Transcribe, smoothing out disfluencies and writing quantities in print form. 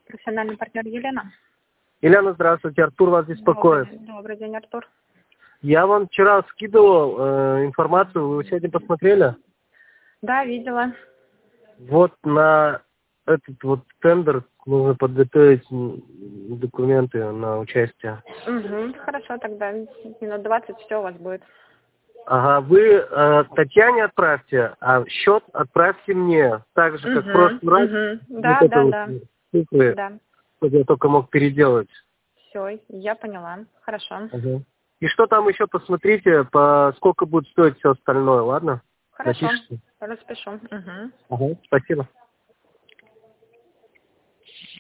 Профессиональный партнер Елена. Елена, здравствуйте. Артур вас беспокоит. Добрый день, Артур. Я вам вчера скидывал информацию, вы сегодня посмотрели? Да, видела. Вот на этот вот тендер нужно подготовить документы на участие. Угу, хорошо, тогда минут 20 все у вас будет. Ага, вы Татьяне отправьте, а счет отправьте мне. Так же, как в прошлый раз. Да, Вот да, это да. вот цифры, Да. чтобы я только мог переделать. Все, я поняла. Хорошо. Ага. И что там еще посмотрите, по сколько будет стоить все остальное, ладно? Хорошо. Напишите. Распишу. Угу. Ага. Спасибо.